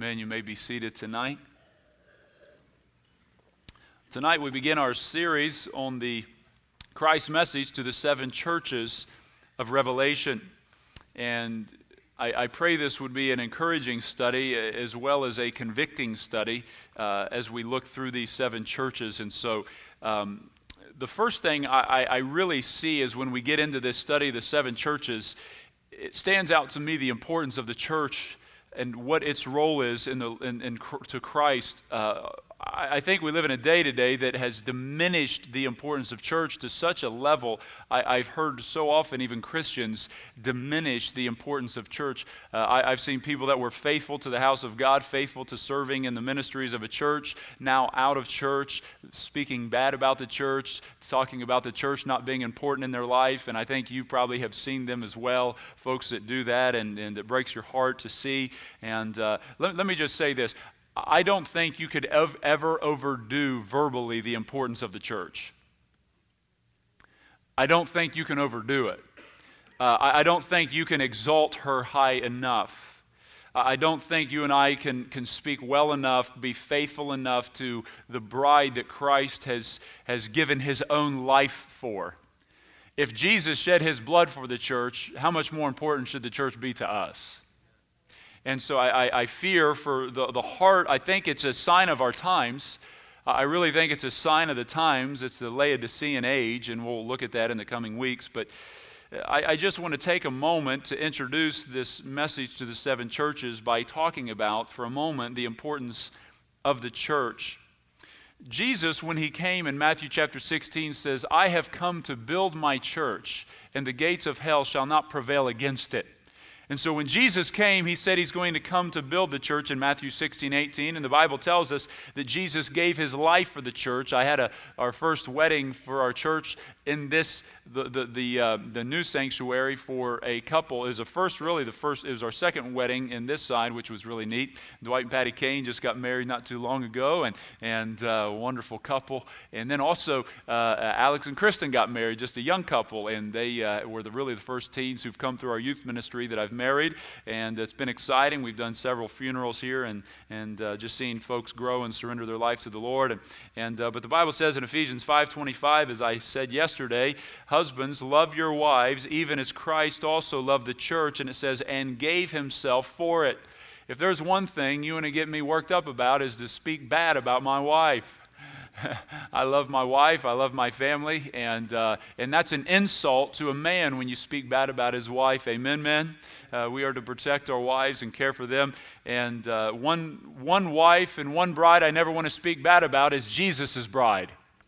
Amen. You may be seated tonight. Tonight we begin our series on the Christ message to the seven churches of Revelation. And I pray this would be an encouraging study as well as a convicting study as we look through these seven churches. And so the first thing I really see is when we get into this study of the seven churches, it stands out to me the importance of the church and what its role is to Christ. I think we live in a day today that has diminished the importance of church to such a level. I've heard so often even Christians diminish the importance of church. I've seen people that were faithful to the house of God, faithful to serving in the ministries of a church, now out of church, speaking bad about the church, talking about the church not being important in their life. And I think you probably have seen them as well, folks that do that, and it breaks your heart to see. And let me just say this. I don't think you could ever overdo verbally the importance of the church. I don't think you can overdo it. I don't think you can exalt her high enough. I don't think you and I can speak well enough, be faithful enough to the bride that Christ has given his own life for. If Jesus shed his blood for the church, how much more important should the church be to us? And so I fear for the heart. I think it's a sign of our times. I really think it's a sign of the times. It's the Laodicean age, and we'll look at that in the coming weeks. But I just want to take a moment to introduce this message to the seven churches by talking about, for a moment, the importance of the church. Jesus, when he came in Matthew chapter 16, says, "I have come to build my church, and the gates of hell shall not prevail against it." And so when Jesus came, he said he's going to come to build the church in Matthew 16:18. And the Bible tells us that Jesus gave his life for the church. I had our first wedding for our church in this, the new sanctuary for a couple. It was our second wedding in this side, which was really neat. Dwight and Patty Kane just got married not too long ago, and a wonderful couple. And then also Alex and Kristen got married, just a young couple, and they were really the first teens who've come through our youth ministry that I've married, and it's been exciting. We've done several funerals here, and just seeing folks grow and surrender their life to the Lord. But the Bible says in Ephesians 5:25, as I said yesterday, husbands, love your wives, even as Christ also loved the church, and it says, and gave himself for it. If there's one thing you want to get me worked up about is to speak bad about my wife. I love my wife, I love my family, and that's an insult to a man when you speak bad about his wife. Amen, men? We are to protect our wives and care for them. And one wife and one bride I never want to speak bad about is Jesus' bride.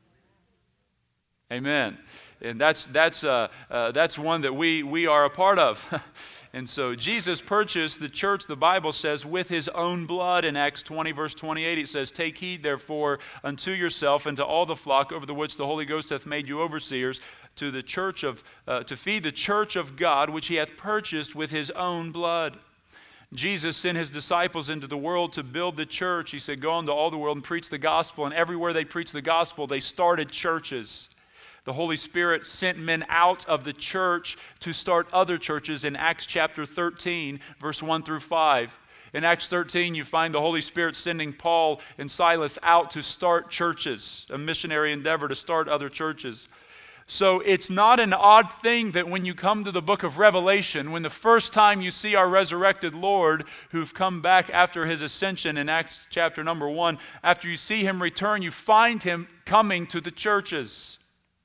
Amen. And that's one that we are a part of. And so Jesus purchased the church, the Bible says, with his own blood. In Acts 20, verse 28, it says, "Take heed, therefore, unto yourself and to all the flock over the which the Holy Ghost hath made you overseers, to feed the church of God, which he hath purchased with his own blood." Jesus sent his disciples into the world to build the church. He said, "Go into all the world and preach the gospel." And everywhere they preached the gospel, they started churches. The Holy Spirit sent men out of the church to start other churches in Acts chapter 13, verse 1 through 5. In Acts 13, you find the Holy Spirit sending Paul and Silas out to start churches, a missionary endeavor to start other churches. So it's not an odd thing that when you come to the book of Revelation, when the first time you see our resurrected Lord who've come back after his ascension in Acts chapter number 1, after you see him return, you find him coming to the churches.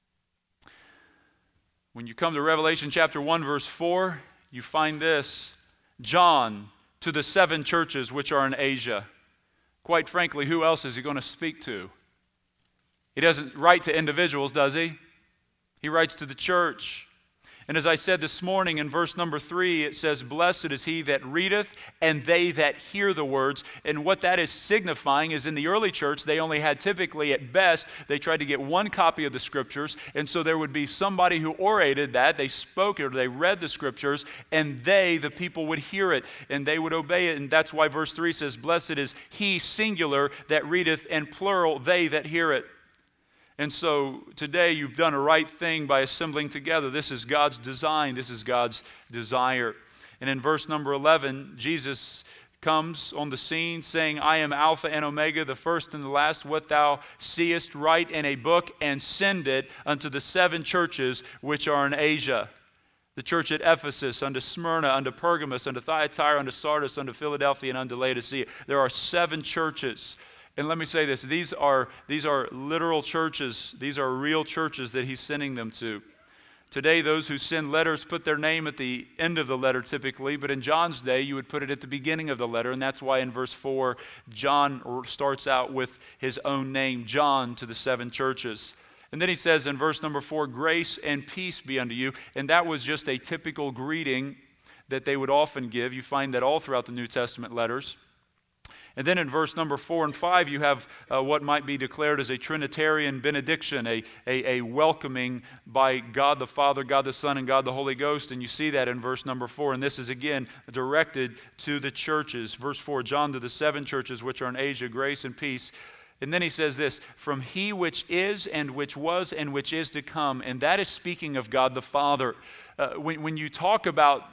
When you come to Revelation chapter 1, verse 4, you find this: John, to the seven churches which are in Asia. Quite frankly, who else is he going to speak to? He doesn't write to individuals, does he? He writes to the church. And as I said this morning in verse number 3, it says, "Blessed is he that readeth, and they that hear the words." And what that is signifying is in the early church, they only had typically, at best, they tried to get one copy of the scriptures. And so there would be somebody who orated that, they spoke it, or they read the scriptures, and the people would hear it, and they would obey it. And that's why verse 3 says, "Blessed is he, singular, that readeth, and plural, they that hear it." And so today you've done a right thing by assembling together. This is God's design. This is God's desire. And in verse number 11, Jesus comes on the scene saying, I am Alpha and Omega, the first and the last. What thou seest, write in a book and send it unto the 7 churches which are in Asia. The church at Ephesus, unto Smyrna, unto Pergamos, unto Thyatira, unto Sardis, unto Philadelphia, and unto Laodicea. There are 7 churches. And let me say this, these are literal churches. These are real churches that he's sending them to. Today, those who send letters put their name at the end of the letter typically, but in John's day, you would put it at the beginning of the letter, and that's why in verse 4, John starts out with his own name, John, to the 7 churches. And then he says in verse number 4, grace and peace be unto you, and that was just a typical greeting that they would often give. You find that all throughout the New Testament letters. And then in verse number 4 and 5, you have what might be declared as a Trinitarian benediction, a welcoming by God the Father, God the Son, and God the Holy Ghost. And you see that in verse number 4. And this is again directed to the churches. Verse 4, John to the 7 churches which are in Asia, grace and peace. And then he says this, from he which is and which was and which is to come. And that is speaking of God the Father. When you talk about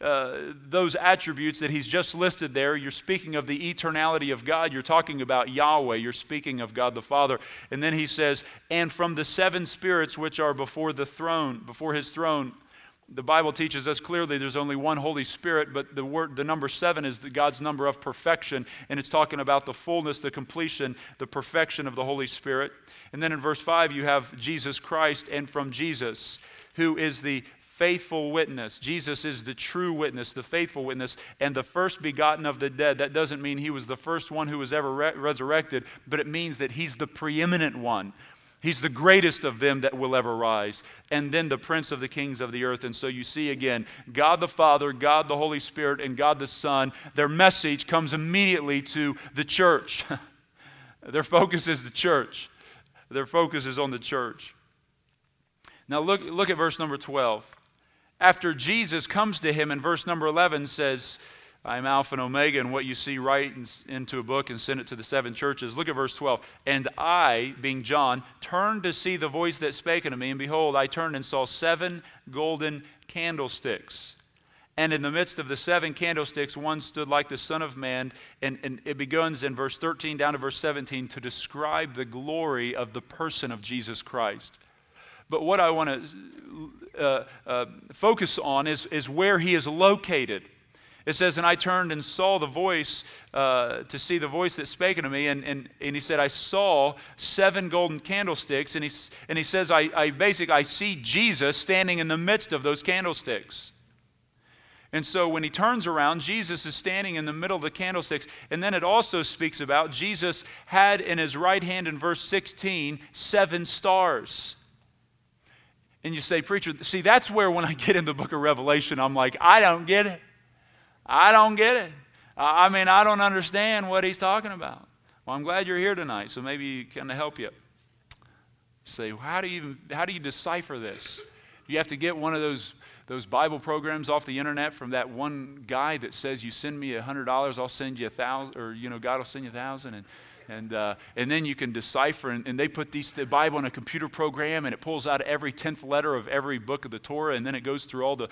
those attributes that he's just listed there, you're speaking of the eternality of God. You're talking about Yahweh. You're speaking of God the Father. And then he says, and from the 7 spirits which are before the throne, before his throne. The Bible teaches us clearly there's only one Holy Spirit, but the number 7 is God's number of perfection, and it's talking about the fullness, the completion, the perfection of the Holy Spirit. And then in verse 5 you have Jesus Christ, and from Jesus, who is the faithful witness. Jesus is the true witness, the faithful witness, and the first begotten of the dead. That doesn't mean he was the first one who was ever resurrected, but it means that he's the preeminent one. He's the greatest of them that will ever rise. And then the Prince of the kings of the earth. And so you see again, God the Father, God the Holy Spirit, and God the Son, their message comes immediately to the church. Their focus is the church. Their focus is on the church. Now look at verse number 12. After Jesus comes to him in verse number 11 says, I am Alpha and Omega, and what you see write into a book and send it to the 7 churches. Look at verse 12. And I, being John, turned to see the voice that spake unto me, and behold, I turned and saw 7 golden candlesticks. And in the midst of the 7 candlesticks, one stood like the Son of Man, and it begins in verse 13 down to verse 17 to describe the glory of the person of Jesus Christ. But what I want to focus on is where he is located. It says, and I turned and saw the voice, to see the voice that spake unto me, and he said, I saw 7 golden candlesticks, and he says, I see Jesus standing in the midst of those candlesticks. And so when he turns around, Jesus is standing in the middle of the candlesticks, and then it also speaks about Jesus had in his right hand in verse 16, 7 stars. And you say, preacher, see, that's where when I get in the book of Revelation, I'm like, I don't get it. I don't get it. I mean, I don't understand what he's talking about. Well, I'm glad you're here tonight, so maybe can I help you? Say, well, how do you decipher this? You have to get one of those Bible programs off the internet from that one guy that says, you send me $100, I'll send you 1,000, or God will send you 1,000, and then you can decipher, and they put the Bible in a computer program, and it pulls out every 10th letter of every book of the Torah, and then it goes through all the.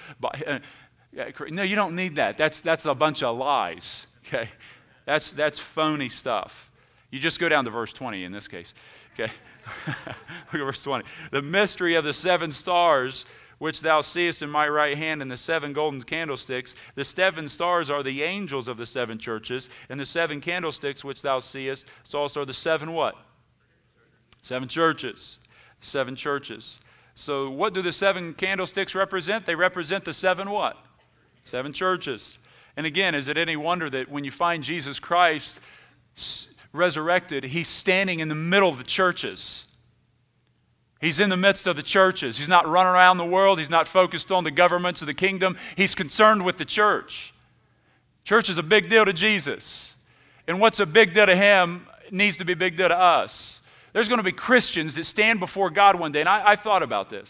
No, you don't need that. That's a bunch of lies. Okay, that's phony stuff. You just go down to verse 20 in this case. Okay, look at verse 20. The mystery of the 7 stars, which thou seest in my right hand, and the 7 golden candlesticks. The 7 stars are the angels of the 7 churches, and the 7 candlesticks which thou seest also are the 7 what? 7 churches. 7 churches. So what do the 7 candlesticks represent? They represent the 7 what? 7 churches. And again, is it any wonder that when you find Jesus Christ resurrected, he's standing in the middle of the churches. He's in the midst of the churches. He's not running around the world. He's not focused on the governments of the kingdom. He's concerned with the church. Church is a big deal to Jesus. And what's a big deal to him needs to be a big deal to us. There's going to be Christians that stand before God one day, and I thought about this.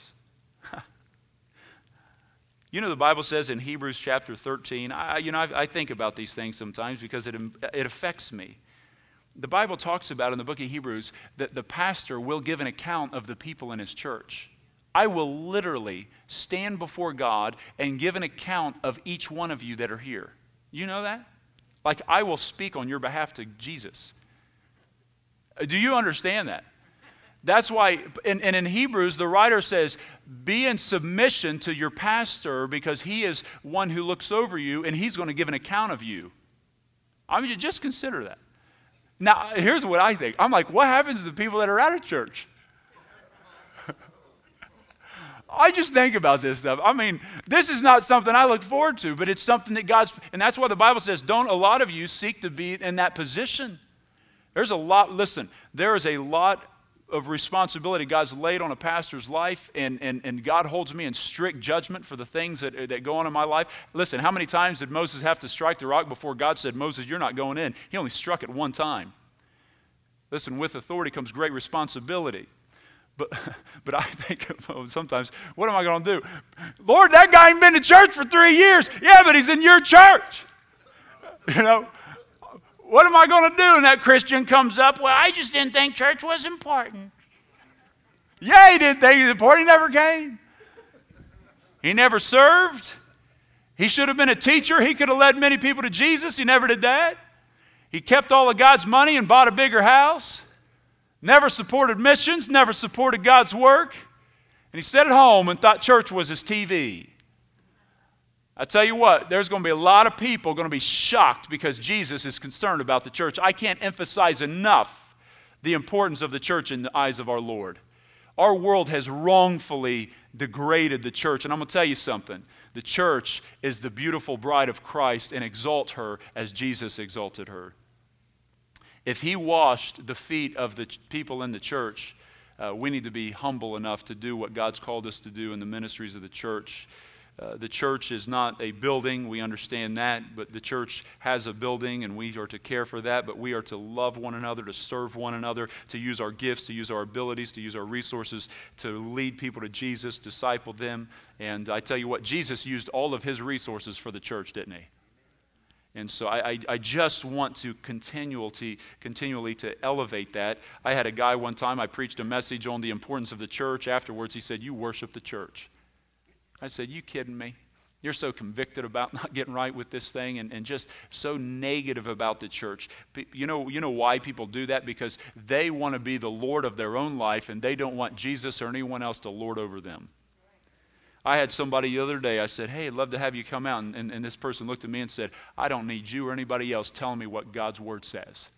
You know, the Bible says in Hebrews chapter 13, I think about these things sometimes because it affects me. The Bible talks about in the book of Hebrews that the pastor will give an account of the people in his church. I will literally stand before God and give an account of each one of you that are here. You know that? Like, I will speak on your behalf to Jesus. Do you understand that? That's why, and in Hebrews, the writer says, be in submission to your pastor because he is one who looks over you and he's going to give an account of you. I mean, just consider that. Now, here's what I think. I'm like, what happens to the people that are out of church? I just think about this stuff. I mean, this is not something I look forward to, but it's something that and that's why the Bible says, don't a lot of you seek to be in that position. There's a lot, listen, there is a lot of responsibility God's laid on a pastor's life, and God holds me in strict judgment for the things that go on in my life. Listen, how many times did Moses have to strike the rock before God said, Moses, you're not going in? He only struck it one time. Listen, with authority comes great responsibility. But I think sometimes, what am I going to do? Lord, that guy ain't been to church for 3 years. Yeah, but he's in your church. You know, what am I going to do? And that Christian comes up, well, I just didn't think church was important. Yeah, he didn't think it was important. He never came. He never served. He should have been a teacher. He could have led many people to Jesus. He never did that. He kept all of God's money and bought a bigger house. Never supported missions, never supported God's work. And he sat at home and thought church was his TV. I tell you what, there's going to be a lot of people going to be shocked because Jesus is concerned about the church. I can't emphasize enough the importance of the church in the eyes of our Lord. Our world has wrongfully degraded the church. And I'm going to tell you something. The church is the beautiful bride of Christ and exalt her as Jesus exalted her. If he washed the feet of the people in the church, we need to be humble enough to do what God's called us to do in the ministries of the church. The church is not a building, we understand that, but the church has a building and we are to care for that, but we are to love one another, to serve one another, to use our gifts, to use our abilities, to use our resources, to lead people to Jesus, disciple them. And I tell you what, Jesus used all of his resources for the church, didn't he? And so I just want to continually to elevate that. I had a guy one time, I preached a message on the importance of the church. Afterwards, he said, you worship the church. I said, you kidding me? You're so convicted about not getting right with this thing and just so negative about the church. You know why people do that? Because they want to be the Lord of their own life and they don't want Jesus or anyone else to lord over them. I had somebody the other day, I said, hey, I'd love to have you come out. And this person looked at me and said, I don't need you or anybody else telling me what God's word says.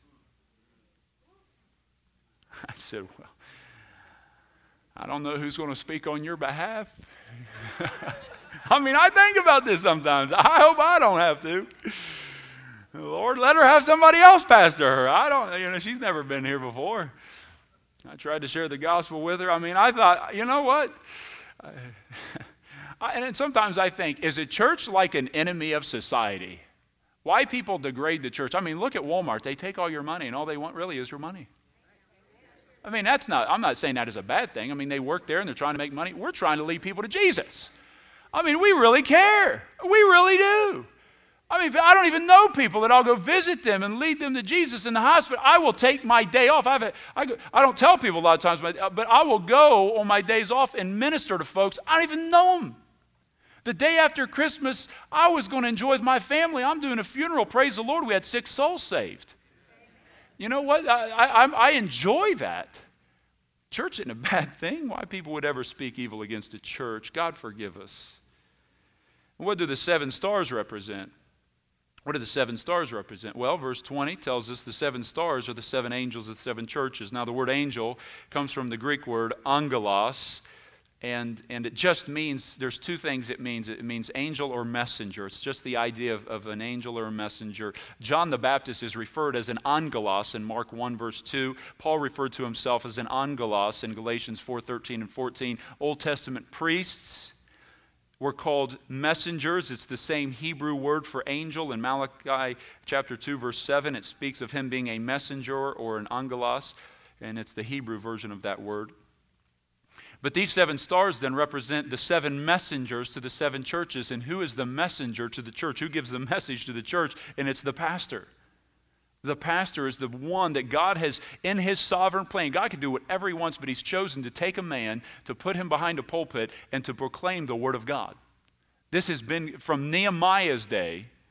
I said, well, I don't know who's going to speak on your behalf. I mean, I think about this sometimes. I hope I don't have to. Lord, let her have somebody else pastor her. She's never been here before. I tried to share the gospel with her. I mean, I thought, you know what? And sometimes I think, is a church like an enemy of society? Why people degrade the church? I mean, look at Walmart. They take all your money, and all they want really is your money. I mean, I'm not saying that is a bad thing. I mean, they work there, and they're trying to make money. We're trying to lead people to Jesus. I mean, we really care. We really do. I mean, I don't even know people that I'll go visit them and lead them to Jesus in the hospital. I will take my day off. I don't tell people a lot of times, but I will go on my days off and minister to folks. I don't even know them. The day after Christmas, I was going to enjoy with my family. I'm doing a funeral. Praise the Lord, we had 6 souls saved. You know what? I enjoy that. Church isn't a bad thing. Why people would ever speak evil against the church? God forgive us. What do the 7 stars represent? What do the 7 stars represent? Well, verse 20 tells us the 7 stars are the 7 angels of the 7 churches. Now, the word angel comes from the Greek word angelos, and it just means, there's 2 things it means. It means angel or messenger. It's just the idea of an angel or a messenger. John the Baptist is referred as an angelos in Mark 1, verse 2. Paul referred to himself as an angelos in Galatians 4:13 and 14. Old Testament priests were called messengers. It's the same Hebrew word for angel. In Malachi chapter 2, verse 7, it speaks of him being a messenger or an angelos, and it's the Hebrew version of that word. But these 7 stars then represent the 7 messengers to the 7 churches. And who is the messenger to the church? Who gives the message to the church? And it's the pastor. The pastor is the one that God has, in his sovereign plan, God can do whatever he wants, but he's chosen to take a man, to put him behind a pulpit, and to proclaim the word of God. This has been from Nehemiah's day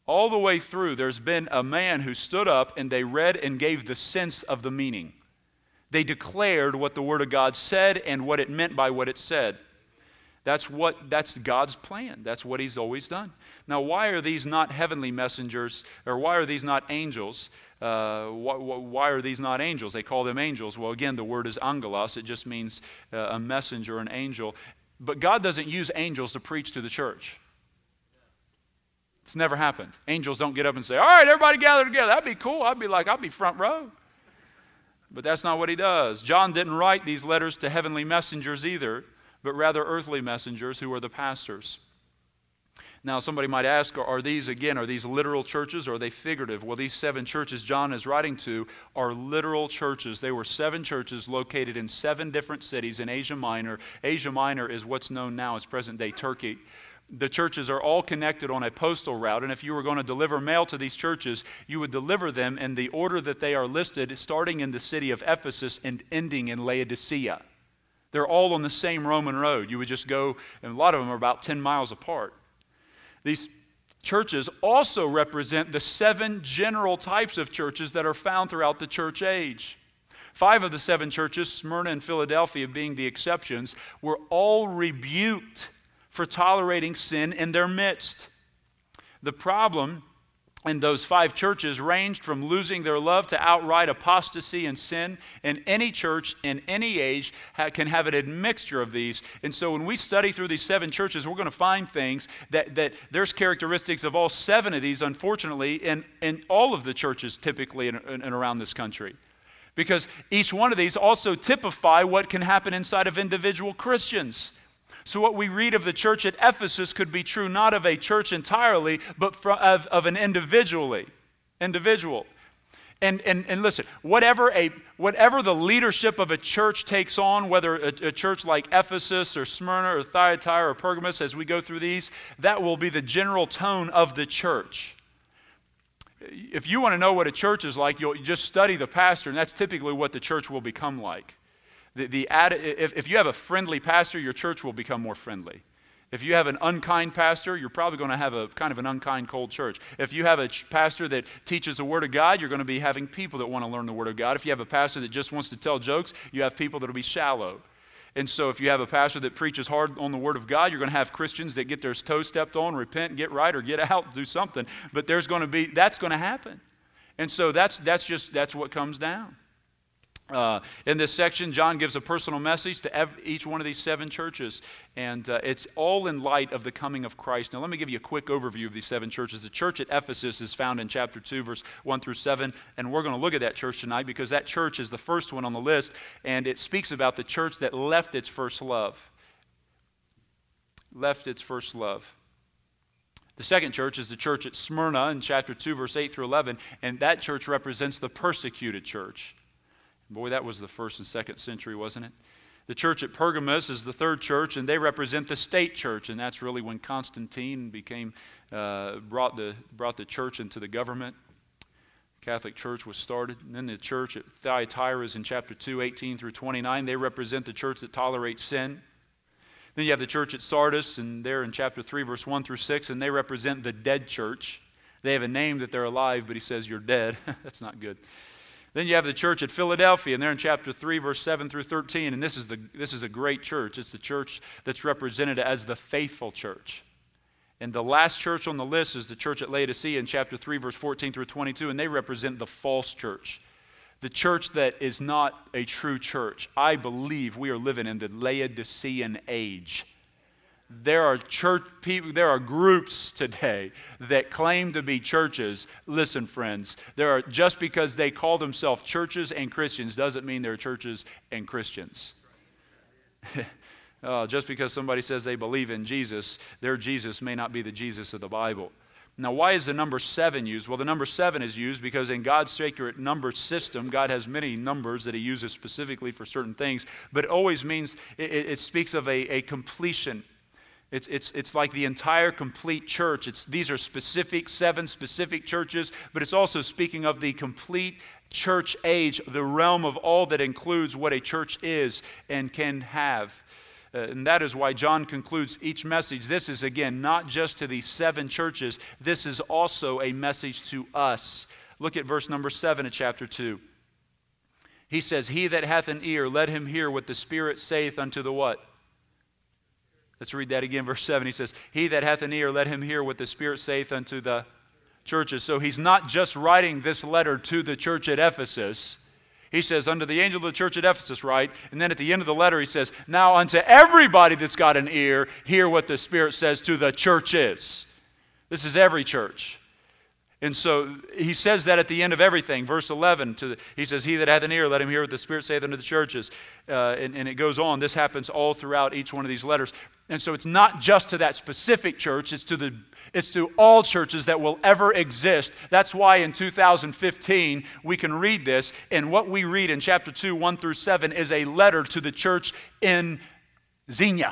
all the way through, there's been a man who stood up and they read and gave the sense of the meaning. They declared what the Word of God said and what it meant by what it said. That's God's plan. That's what He's always done. Now, why are these not heavenly messengers, or why are these not angels? Why are these not angels? They call them angels. Well, again, the word is angelos. It just means a messenger, an angel. But God doesn't use angels to preach to the church. It's never happened. Angels don't get up and say, all right, everybody gather together. That'd be cool. I'd be front row. But that's not what he does. John didn't write these letters to heavenly messengers either, but rather earthly messengers who are the pastors. Now, somebody might ask, are these literal churches or are they figurative? Well, these 7 churches John is writing to are literal churches. They were 7 churches located in 7 different cities in Asia Minor. Asia Minor is what's known now as present-day Turkey. The churches are all connected on a postal route, and if you were going to deliver mail to these churches, you would deliver them in the order that they are listed, starting in the city of Ephesus and ending in Laodicea. They're all on the same Roman road. You would just go, and a lot of them are about 10 miles apart. These churches also represent the 7 general types of churches that are found throughout the church age. 5 of the 7 churches, Smyrna and Philadelphia being the exceptions, were all rebuked for tolerating sin in their midst. The problem in those 5 churches ranged from losing their love to outright apostasy and sin, and any church in any age can have an admixture of these. And so when we study through these 7 churches, we're going to find things that there's characteristics of all 7 of these, unfortunately, in all of the churches typically in around this country. Because each one of these also typify what can happen inside of individual Christians. So what we read of the church at Ephesus could be true not of a church entirely, but of an individual. And listen, whatever the leadership of a church takes on, whether a church like Ephesus or Smyrna or Thyatira or Pergamos, as we go through these, that will be the general tone of the church. If you want to know what a church is like, you'll just study the pastor, and that's typically what the church will become like. If you have a friendly pastor, your church will become more friendly. If you have an unkind pastor, you're probably going to have a kind of an unkind, cold church. If you have a pastor that teaches the Word of God, you're going to be having people that want to learn the Word of God. If you have a pastor that just wants to tell jokes, you have people that will be shallow. And so if you have a pastor that preaches hard on the Word of God, you're going to have Christians that get their toes stepped on, repent, get right, or get out, do something. But that's going to happen. And so that's what comes down. In this section, John gives a personal message to each one of these 7 churches, and it's all in light of the coming of Christ. Now, let me give you a quick overview of these 7 churches. The church at Ephesus is found in chapter 2, verse 1 through 7, and we're going to look at that church tonight because that church is the first one on the list, and it speaks about the church that left its first love. Left its first love. The second church is the church at Smyrna in chapter 2, verse 8 through 11, and that church represents the persecuted church. Boy, that was the 1st and 2nd century, wasn't it? The church at Pergamos is the 3rd church, and they represent the state church, and that's really when Constantine brought the church into the government. The Catholic Church was started. And then the church at Thyatira is in chapter 2, 18 through 29. They represent the church that tolerates sin. Then you have the church at Sardis, and they're in chapter 3, verse 1 through 6, and they represent the dead church. They have a name that they're alive, but he says, you're dead. That's not good. Then you have the church at Philadelphia, and they're in chapter 3, verse 7 through 13, and this is a great church. It's the church that's represented as the faithful church. And the last church on the list is the church at Laodicea in chapter 3, verse 14 through 22, and they represent the false church, the church that is not a true church. I believe we are living in the Laodicean age. There are groups today that claim to be churches. Listen, friends, just because they call themselves churches and Christians doesn't mean they're churches and Christians. Just because somebody says they believe in Jesus, their Jesus may not be the Jesus of the Bible. Now, why is the number 7 used? Well, the number 7 is used because in God's sacred number system, God has many numbers that he uses specifically for certain things, but it always means, it speaks of a completion. It's like the entire complete church. These are 7 specific churches, but it's also speaking of the complete church age, the realm of all that includes what a church is and can have. And that is why John concludes each message. This is, again, not just to these 7 churches. This is also a message to us. Look at verse number 7 of chapter 2. He says, "He that hath an ear, let him hear what the Spirit saith unto the" what? Let's read that again, verse 7. He says, "He that hath an ear, let him hear what the Spirit saith unto the churches." So he's not just writing this letter to the church at Ephesus. He says, "Unto the angel of the church at Ephesus write," and then at the end of the letter he says, "Now unto everybody that's got an ear, hear what the Spirit says to the churches." This is every church. And so he says that at the end of everything. Verse 11, he says, "He that hath an ear, let him hear what the Spirit saith unto the churches." And it goes on. This happens all throughout each one of these letters. And so it's not just to that specific church, it's to all churches that will ever exist. That's why in 2015 we can read this, and what we read in chapter 2, 1 through 7 is a letter to the church in Xenia.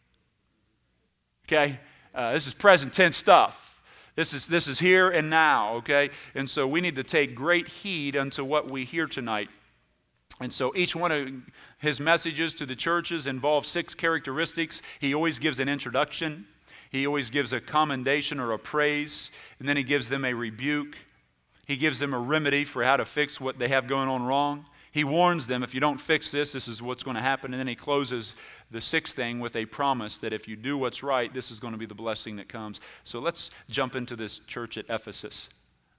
Okay? This is present tense stuff. This is here and now, okay? And so we need to take great heed unto what we hear tonight. And so each one of his messages to the churches involves 6 characteristics. He always gives an introduction. He always gives a commendation or a praise. And then he gives them a rebuke. He gives them a remedy for how to fix what they have going on wrong. He warns them, if you don't fix this, this is what's going to happen. And then he closes the 6th thing with a promise that if you do what's right, this is going to be the blessing that comes. So let's jump into this church at Ephesus.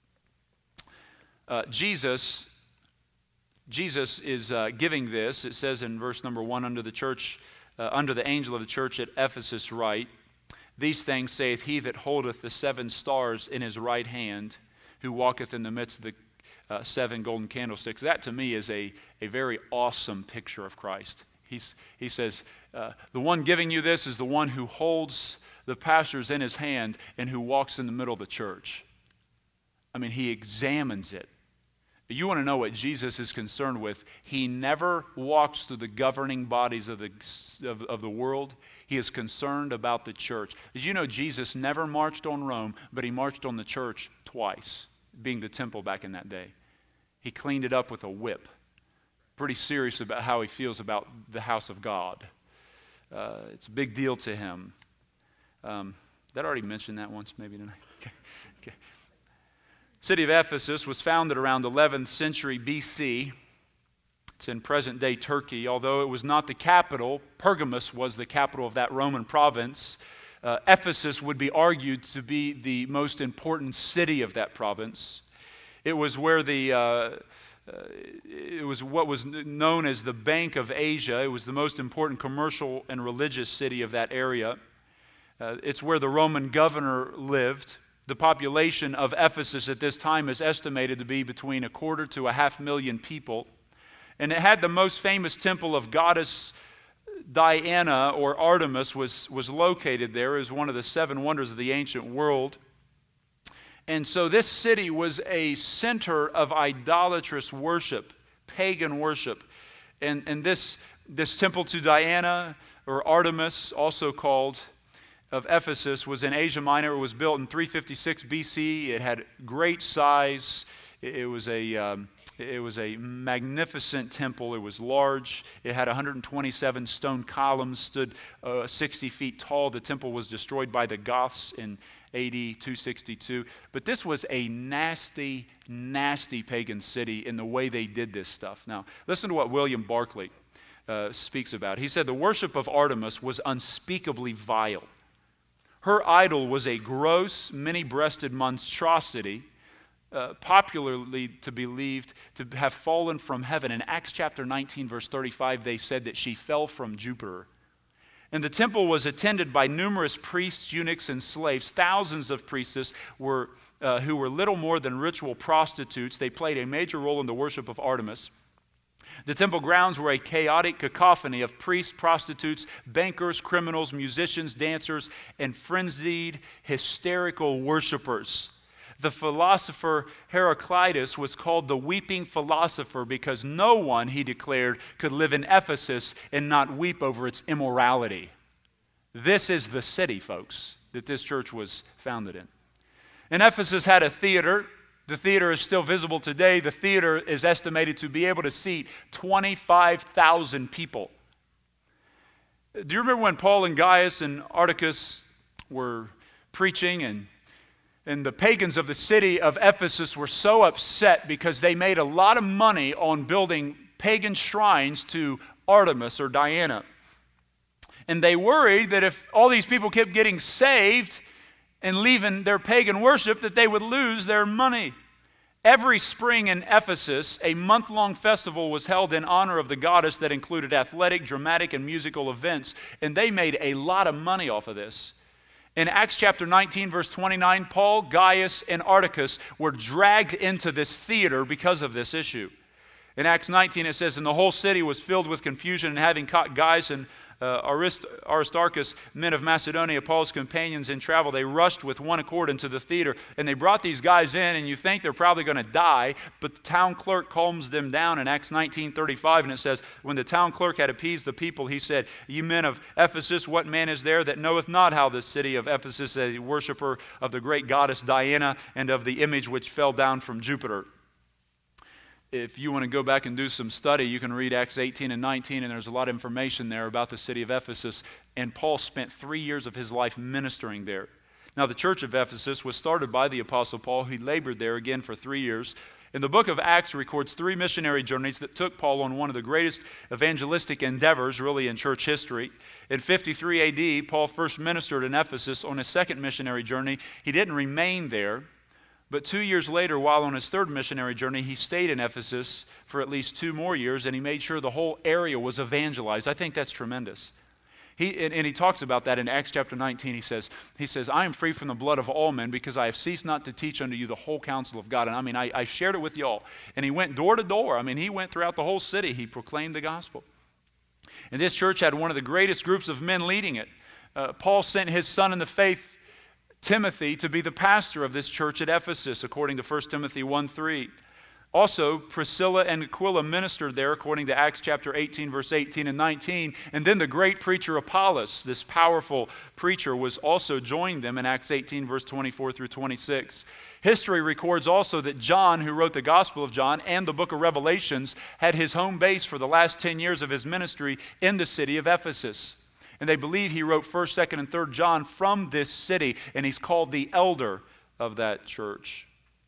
Jesus is giving this. It says in verse number 1, under the angel of the church at Ephesus write, "These things saith he that holdeth the 7 stars in his right hand, who walketh in the midst of the 7 golden candlesticks." That to me is a very awesome picture of Christ. He says, the one giving you this is the one who holds the pastors in his hand and who walks in the middle of the church. I mean, he examines it. You want to know what Jesus is concerned with? He never walks through the governing bodies of the world. He is concerned about the church. Did you know Jesus never marched on Rome, but he marched on the church twice, being the temple back in that day. He cleaned it up with a whip. Pretty serious about how he feels about the house of God. It's a big deal to him. Did I already mention that once? Maybe tonight. Okay. City of Ephesus was founded around 11th century BC. It's in present-day Turkey. Although it was not the capital, Pergamus was the capital of that Roman province. Ephesus would be argued to be the most important city of that province. It was where it was what was known as the Bank of Asia. It was the most important commercial and religious city of that area. It's where the Roman governor lived. The population of Ephesus at this time is estimated to be between 250,000 to 500,000 people. And it had the most famous temple of goddess Diana, or Artemis, was located there. It was one of the 7 wonders of the ancient world. And so this city was a center of idolatrous worship, pagan worship. And this temple to Diana, or Artemis, also called, of Ephesus, was in Asia Minor. It was built in 356 BC. It had great size. It was a magnificent temple. It was large. It had 127 stone columns, stood 60 feet tall. The temple was destroyed by the Goths in AD 262. But this was a nasty, nasty pagan city in the way they did this stuff. Now, listen to what William Barclay speaks about. He said, "The worship of Artemis was unspeakably vile. Her idol was a gross, many-breasted monstrosity, popularly to believed to have fallen from heaven." In Acts chapter 19, verse 35, they said that she fell from Jupiter. And the temple was attended by numerous priests, eunuchs, and slaves. Thousands of priestesses who were little more than ritual prostitutes. They played a major role in the worship of Artemis. The temple grounds were a chaotic cacophony of priests, prostitutes, bankers, criminals, musicians, dancers, and frenzied, hysterical worshipers. The philosopher Heraclitus was called the weeping philosopher because no one, he declared, could live in Ephesus and not weep over its immorality. This is the city, folks, that this church was founded in. And Ephesus had a theater. The theater is still visible today. The theater is estimated to be able to seat 25,000 people. Do you remember when Paul and Gaius and Aristarchus were preaching, and the pagans of the city of Ephesus were so upset because they made a lot of money on building pagan shrines to Artemis or Diana. And they worried that if all these people kept getting saved and leaving their pagan worship, that they would lose their money. Every spring in Ephesus, a month-long festival was held in honor of the goddess that included athletic, dramatic, and musical events. And they made a lot of money off of this. In Acts chapter 19, verse 29, Paul, Gaius, and Aristarchus were dragged into this theater because of this issue. In Acts 19, it says, "And the whole city was filled with confusion, and having caught Gaius and Aristarchus, men of Macedonia, Paul's companions in travel, they rushed with one accord into the theater, and they brought these guys in, and you think they're probably going to die, but the town clerk calms them down in Acts 19:35, and it says, when the town clerk had appeased the people, he said, Ye men of Ephesus, what man is there that knoweth not how the city of Ephesus is a worshiper of the great goddess Diana and of the image which fell down from Jupiter?" If you want to go back and do some study, you can read Acts 18 and 19, and there's a lot of information there about the city of Ephesus. And Paul spent 3 years of his life ministering there. Now, the church of Ephesus was started by the Apostle Paul. He labored there again for 3 years. And the book of Acts records 3 missionary journeys that took Paul on one of the greatest evangelistic endeavors, really, in church history. In 53 A.D., Paul first ministered in Ephesus. On his second missionary journey, he didn't remain there. But 2 years later, while on his third missionary journey, he stayed in Ephesus for at least 2 more years, and he made sure the whole area was evangelized. I think that's tremendous. He talks about that in Acts chapter 19. He says, "I am free from the blood of all men because I have ceased not to teach unto you the whole counsel of God." And I shared it with y'all. And he went door to door. He went throughout the whole city. He proclaimed the gospel. And this church had one of the greatest groups of men leading it. Paul sent his son in the faith, Timothy, to be the pastor of this church at Ephesus, according to 1 Timothy 1:3. Also, Priscilla and Aquila ministered there, according to Acts chapter 18, verse 18 and 19. And then the great preacher Apollos, this powerful preacher, was also joined them in Acts 18, verse 24 through 26. History records also that John, who wrote the Gospel of John and the book of Revelations, had his home base for the last 10 years of his ministry in the city of Ephesus. And they believe he wrote 1st, 2nd, and 3rd John from this city, and he's called the elder of that church.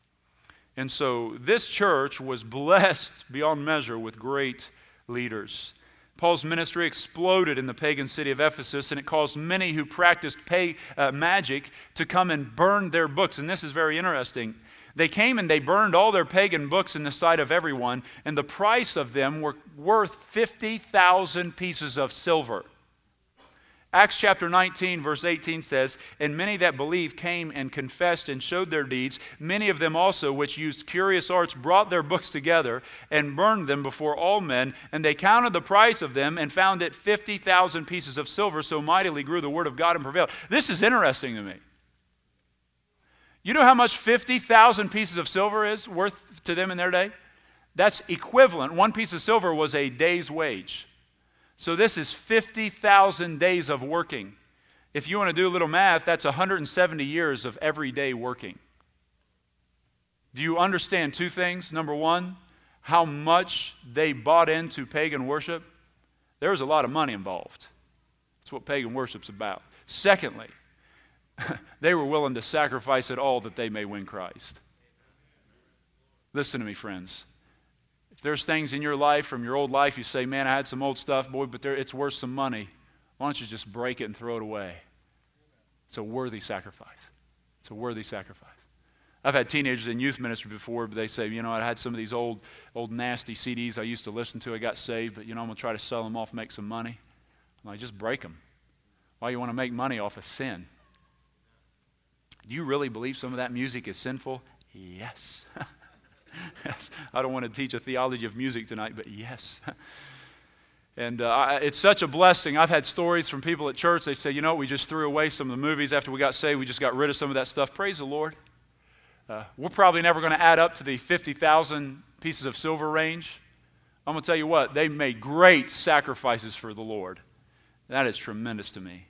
And so this church was blessed beyond measure with great leaders. Paul's ministry exploded in the pagan city of Ephesus, and it caused many who practiced magic to come and burn their books. And this is very interesting. They came and they burned all their pagan books in the sight of everyone, and the price of them were worth 50,000 pieces of silver. Acts chapter 19, verse 18 says, "And many that believed came and confessed and showed their deeds. Many of them also, which used curious arts, brought their books together and burned them before all men. And they counted the price of them and found it 50,000 pieces of silver. So mightily grew the word of God and prevailed." This is interesting to me. You know how much 50,000 pieces of silver is worth to them in their day? That's equivalent. One piece of silver was a day's wage. So this is 50,000 days of working. If you want to do a little math, that's 170 years of everyday working. Do you understand 2 things? Number 1, how much they bought into pagan worship? There was a lot of money involved. That's what pagan worship's about. Secondly, they were willing to sacrifice it all that they may win Christ. Listen to me, friends. There's things in your life, from your old life, you say, "Man, I had some old stuff, boy, but it's worth some money." Why don't you just break it and throw it away? It's a worthy sacrifice. It's a worthy sacrifice. I've had teenagers in youth ministry before, but they say, I had some of these old nasty CDs I used to listen to. I got saved, but I'm going to try to sell them off, make some money. I'm like, just break them. Why you want to make money off of sin? Do you really believe some of that music is sinful? Yes. Yes. I don't want to teach a theology of music tonight, but yes. And it's such a blessing. I've had stories from people at church. They say, we just threw away some of the movies after we got saved. We just got rid of some of that stuff. Praise the Lord. We're probably never going to add up to the 50,000 pieces of silver range. I'm going to tell you what, they made great sacrifices for the Lord. That is tremendous to me.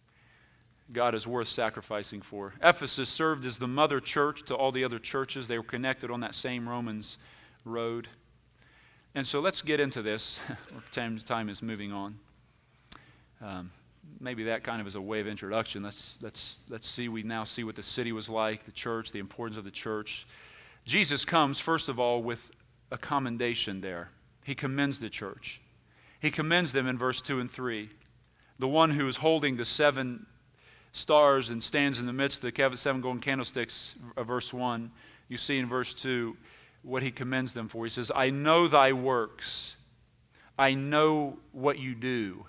God is worth sacrificing for. Ephesus served as the mother church to all the other churches. They were connected on that same Romans road. And so let's get into this. Time is moving on. Maybe that kind of is a way of introduction. Let's see. We now see what the city was like, the church, the importance of the church. Jesus comes, first of all, with a commendation there. He commends the church. He commends them in verse 2 and 3. The one who is holding the 7 stars and stands in the midst of the 7 golden candlesticks, verse 1. You see in verse 2 what he commends them for. He says, I know thy works. I know what you do.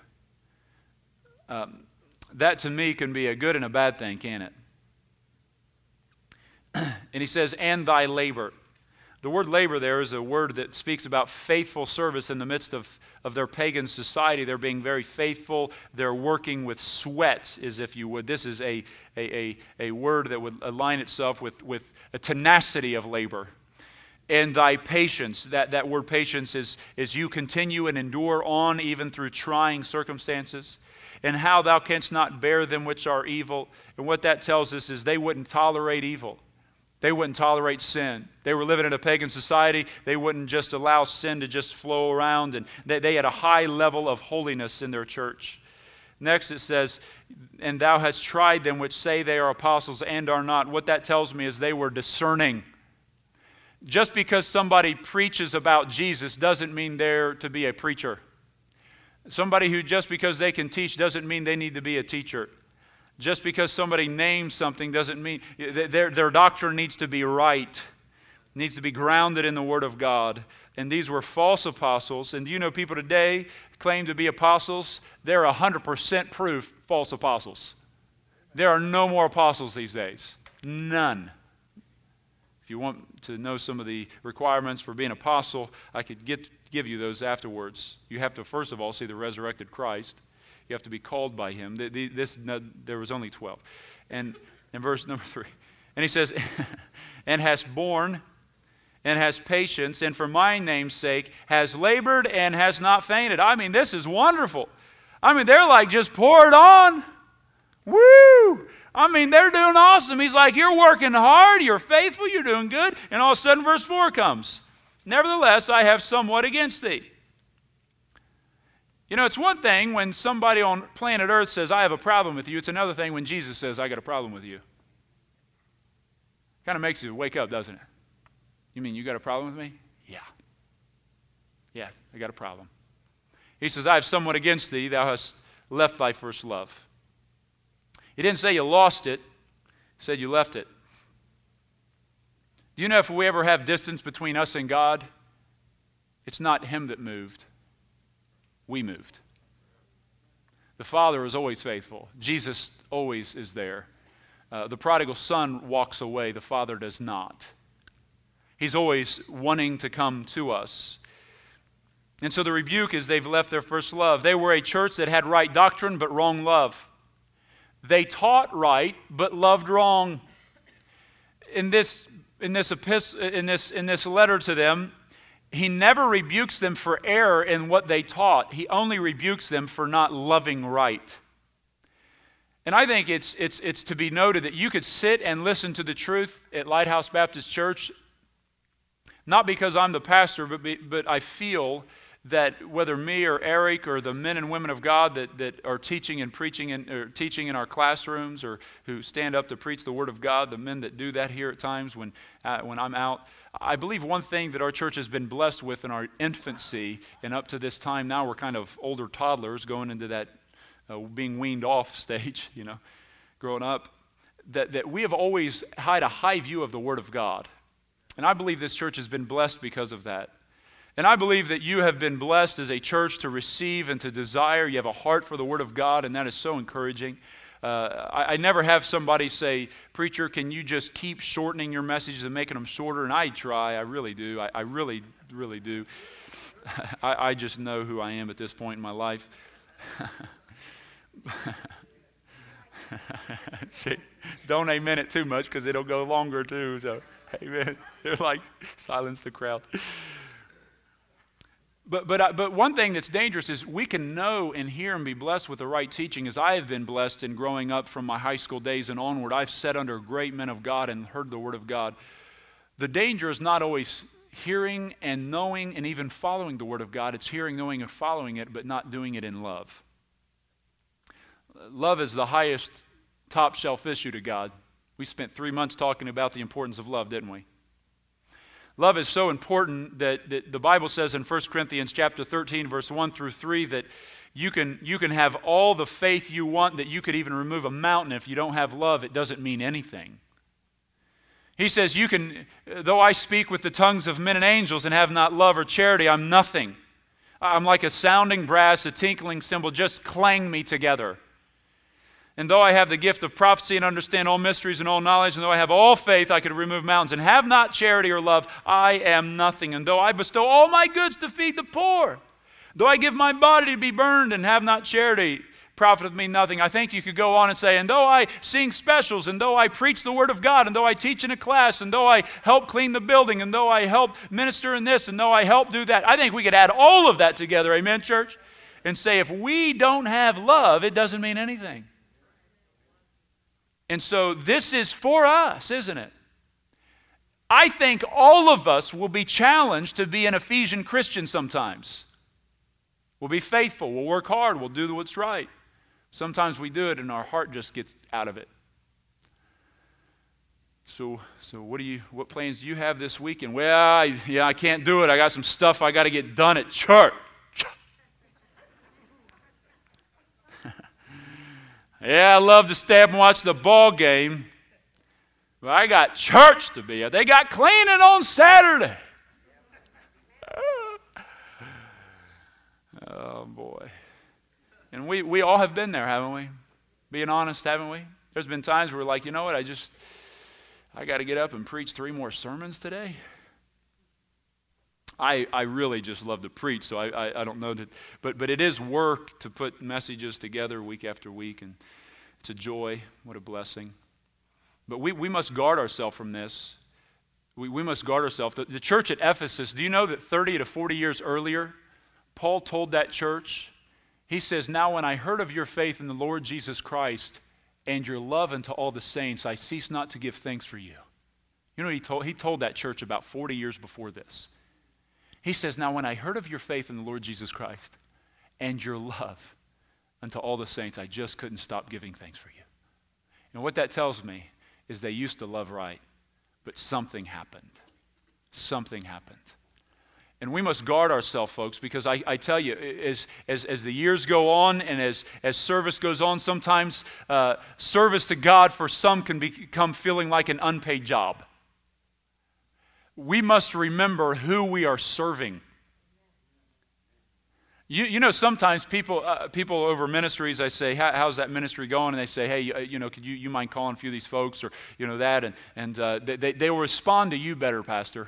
That to me can be a good and a bad thing, can't it? And he says, and thy labor. The word labor there is a word that speaks about faithful service in the midst of their pagan society. They're being very faithful. They're working with sweat, as if you would. This is a word that would align itself with a tenacity of labor. And thy patience, that word patience is you continue and endure on even through trying circumstances. And how thou canst not bear them which are evil. And what that tells us is they wouldn't tolerate evil. They wouldn't tolerate sin. They were living in a pagan society. They wouldn't just allow sin to just flow around. And they had a high level of holiness in their church. Next it says, and thou hast tried them which say they are apostles and are not. What that tells me is they were discerning. Just because somebody preaches about Jesus doesn't mean they're to be a preacher. Somebody who just because they can teach doesn't mean they need to be a teacher. Just because somebody names something doesn't mean their doctrine needs to be right, needs to be grounded in the Word of God. And these were false apostles. And do you know people today claim to be apostles? They're 100% proof false apostles. There are no more apostles these days. None. If you want to know some of the requirements for being an apostle, I could give you those afterwards. You have to, first of all, see the resurrected Christ. You have to be called by him. There was only 12. And in verse number 3, and he says, and has borne, and has patience, and for my name's sake has labored and has not fainted. I mean, this is wonderful. I mean, they're like, just pour it on. Woo! I mean, they're doing awesome. He's like, you're working hard, you're faithful, you're doing good. And all of a sudden, verse 4 comes. Nevertheless, I have somewhat against thee. You know, it's one thing when somebody on planet Earth says, I have a problem with you. It's another thing when Jesus says, I got a problem with you. Kind of makes you wake up, doesn't it? You mean you got a problem with me? Yeah. Yeah, I got a problem. He says, I have somewhat against thee. Thou hast left thy first love. He didn't say you lost it. He said you left it. Do you know if we ever have distance between us and God, it's not him that moved. We moved. The Father is always faithful. Jesus always is there. The prodigal son walks away. The Father does not. He's always wanting to come to us. And so the rebuke is they've left their first love. They were a church that had right doctrine but wrong love. They taught right but loved wrong. In this letter to them, he never rebukes them for error in what they taught. He only rebukes them for not loving right. And I think it's to be noted that you could sit and listen to the truth at Lighthouse Baptist Church, not because I'm the pastor, but I feel that whether me or Eric or the men and women of God that are teaching and preaching or teaching in our classrooms or who stand up to preach the Word of God, the men that do that here at times when I'm out, I believe one thing that our church has been blessed with in our infancy and up to this time now we're kind of older toddlers going into that being weaned off stage, growing up, that we have always had a high view of the Word of God. And I believe this church has been blessed because of that. And I believe that you have been blessed as a church to receive and to desire. You have a heart for the Word of God, and that is so encouraging. I never have somebody say, preacher, can you just keep shortening your messages and making them shorter? And I try. I really do. I really, really do. I just know who I am at this point in my life. See, don't amen it too much because it'll go longer too. So, amen. They're like, silence the crowd. But one thing that's dangerous is we can know and hear and be blessed with the right teaching, as I have been blessed in growing up from my high school days and onward. I've sat under great men of God and heard the Word of God. The danger is not always hearing and knowing and even following the Word of God. It's hearing, knowing, and following it, but not doing it in love. Love is the highest top shelf issue to God. We spent 3 months talking about the importance of love, didn't we? Love is so important that the Bible says in 1 Corinthians chapter 13, verse 1 through 3, that you can have all the faith you want, that you could even remove a mountain. If you don't have love, it doesn't mean anything. He says, though I speak with the tongues of men and angels and have not love or charity, I'm nothing. I'm like a sounding brass, a tinkling cymbal, just clang me together. And though I have the gift of prophecy and understand all mysteries and all knowledge, and though I have all faith, I could remove mountains, and have not charity or love, I am nothing. And though I bestow all my goods to feed the poor, though I give my body to be burned and have not charity, profiteth me nothing. I think you could go on and say, and though I sing specials, and though I preach the word of God, and though I teach in a class, and though I help clean the building, and though I help minister in this, and though I help do that, I think we could add all of that together, amen, church? And say, if we don't have love, it doesn't mean anything. And so this is for us, isn't it? I think all of us will be challenged to be an Ephesian Christian sometimes. We'll be faithful, we'll work hard, we'll do what's right. Sometimes we do it and our heart just gets out of it. So what plans do you have this weekend? Well, I can't do it. I got some stuff I got to get done at church. Yeah, I love to stay up and watch the ball game, but I got church to be at. They got cleaning on Saturday. Oh, boy. And we all have been there, haven't we? Being honest, haven't we? There's been times where we're like, you know what, I got to get up and preach 3 more sermons today. I really just love to preach, so I don't know that. But it is work to put messages together week after week, and it's a joy. What a blessing. But we must guard ourselves from this. We must guard ourselves. The church at Ephesus, do you know that 30 to 40 years earlier, Paul told that church, he says, now when I heard of your faith in the Lord Jesus Christ and your love unto all the saints, I cease not to give thanks for you. You know, he told that church about 40 years before this. He says, now when I heard of your faith in the Lord Jesus Christ and your love unto all the saints, I just couldn't stop giving thanks for you. And what that tells me is they used to love right, but something happened. Something happened. And we must guard ourselves, folks, because I tell you, as the years go on and as service goes on, sometimes service to God for some can become feeling like an unpaid job. We must remember who we are serving. You know, sometimes people over ministries, I say, how's that ministry going? And they say, hey, could you mind calling a few of these folks, or that, and they will respond to you better, Pastor.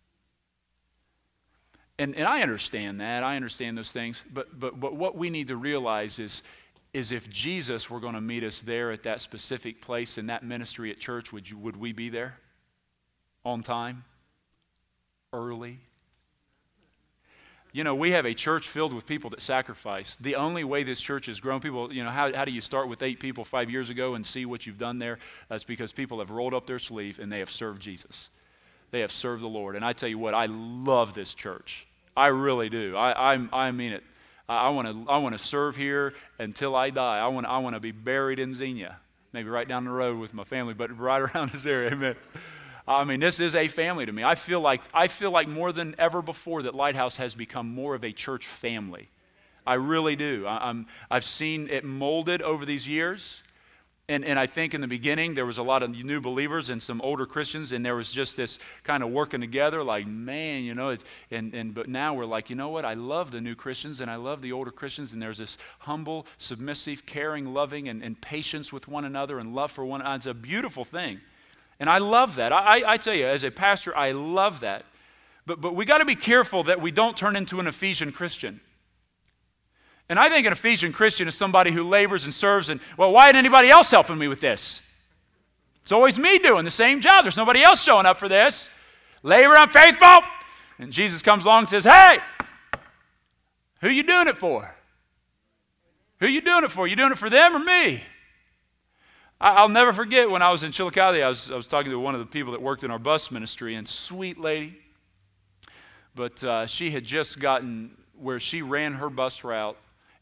And I understand that. I understand those things. But what we need to realize is if Jesus were going to meet us there at that specific place in that ministry at church, would we be there on time? Early? You know, we have a church filled with people that sacrifice. The only way this church has grown, people, how do you start with 8 people 5 years ago and see what you've done there? That's because people have rolled up their sleeve and they have served Jesus. They have served the Lord. And I tell you what, I love this church. I really do. I mean it. I want to serve here until I die. I want to be buried in Xenia, maybe right down the road with my family, but right around this area. Amen. I mean, this is a family to me. I feel like more than ever before that Lighthouse has become more of a church family. I really do. I've seen it molded over these years. And I think in the beginning there was a lot of new believers and some older Christians, and there was just this kind of working together like, man, but now we're like, you know what, I love the new Christians and I love the older Christians, and there's this humble, submissive, caring, loving, and patience with one another and love for one another. It's a beautiful thing. And I love that. I tell you, as a pastor, I love that. But we got to be careful that we don't turn into an Ephesian Christian. And I think an Ephesian Christian is somebody who labors and serves and, well, why isn't anybody else helping me with this? It's always me doing the same job. There's nobody else showing up for this. Labor, I'm faithful. And Jesus comes along and says, hey, who you doing it for? Who you doing it for? You doing it for them or me? I'll never forget when I was in Chillicothe, I was talking to one of the people that worked in our bus ministry, and sweet lady, but she had just gotten where she ran her bus route,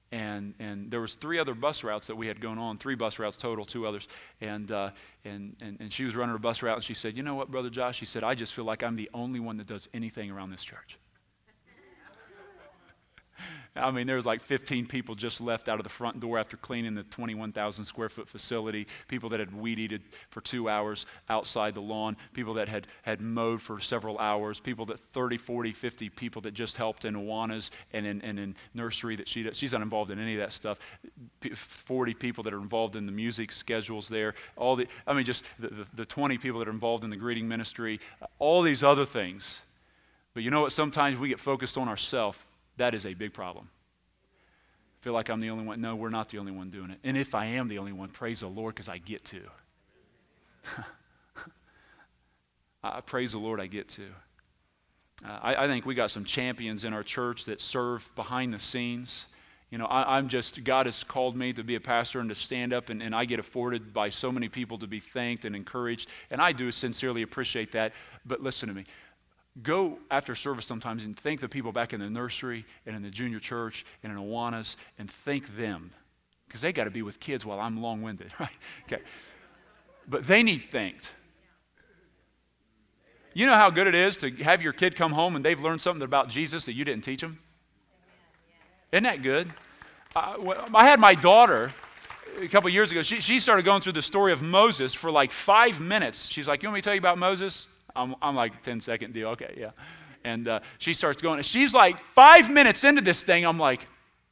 And there was 3 other bus routes that we had going on, 3 bus routes total, 2 others. And she was running a bus route, and she said, "You know what, Brother Josh?" She said, "I just feel like I'm the only one that does anything around this church." I mean, there was like 15 people just left out of the front door after cleaning the 21,000 square foot facility, people that had weed eated for 2 hours outside the lawn, people that had mowed for several hours, people that 30, 40, 50 people that just helped in Awanas and in nursery that she's not involved in any of that stuff, 40 people that are involved in the music schedules there, just the 20 people that are involved in the greeting ministry, all these other things. But you know what? Sometimes we get focused on ourselves. That is a big problem. I feel like I'm the only one. No, we're not the only one doing it. And if I am the only one, praise the Lord, because I get to. Praise the Lord, I get to. I think we got some champions in our church that serve behind the scenes. You know, God has called me to be a pastor and to stand up, and I get afforded by so many people to be thanked and encouraged, and I do sincerely appreciate that. But listen to me. Go after service sometimes and thank the people back in the nursery and in the junior church and in Awanas, and thank them, because they got to be with kids while I'm long-winded, right? Okay, but they need thanked. You know how good it is to have your kid come home and they've learned something about Jesus that you didn't teach them? Isn't that good? I had my daughter a couple years ago. She started going through the story of Moses for like 5 minutes. She's like, "You want me to tell you about Moses?" I'm like, 10-second deal. Okay, yeah. And she starts going. She's like 5 minutes into this thing. I'm like,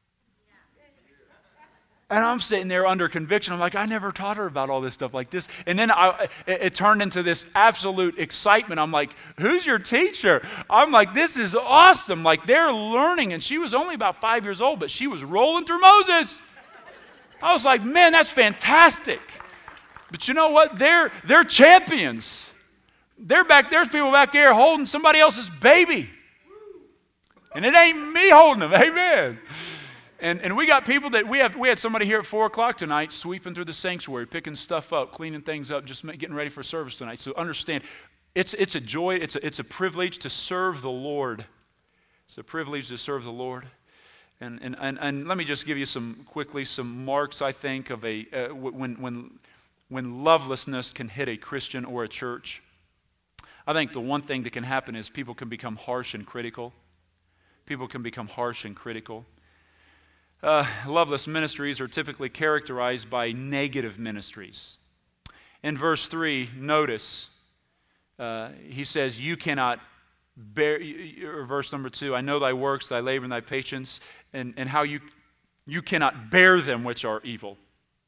and I'm sitting there under conviction. I'm like, I never taught her about all this stuff like this. And then it turned into this absolute excitement. I'm like, who's your teacher? I'm like, this is awesome. Like, they're learning. And she was only about 5 years old, but she was rolling through Moses. I was like, man, that's fantastic. But you know what? They're champions. There's people back there holding somebody else's baby. And it ain't me holding them. Amen. And we got people that we had somebody here at 4 o'clock tonight sweeping through the sanctuary, picking stuff up, cleaning things up, just getting ready for service tonight. So understand, it's a joy, it's a privilege to serve the Lord. It's a privilege to serve the Lord. And let me just give you some marks, I think, of when lovelessness can hit a Christian or a church. I think the one thing that can happen is people can become harsh and critical. People can become harsh and critical. Loveless ministries are typically characterized by negative ministries. In verse 3, notice, he says, you cannot bear, or verse number 2, I know thy works, thy labor, and thy patience, and how you cannot bear them which are evil.